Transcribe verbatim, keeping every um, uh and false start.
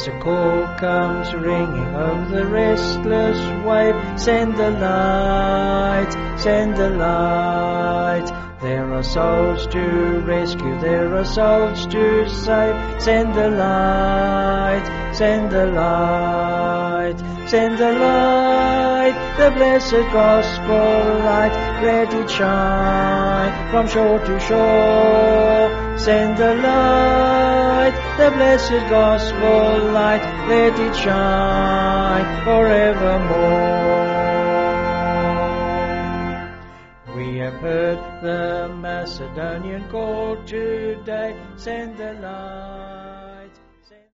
As a call comes ringing over the restless wave, send the light, send the light. There are souls to rescue, there are souls to save. Send the light, send the light, send the light, the blessed gospel light. Let it shine from shore to shore. Send the light, the blessed gospel light. Let it shine forevermore. We have heard the Macedonian call today. Send the light.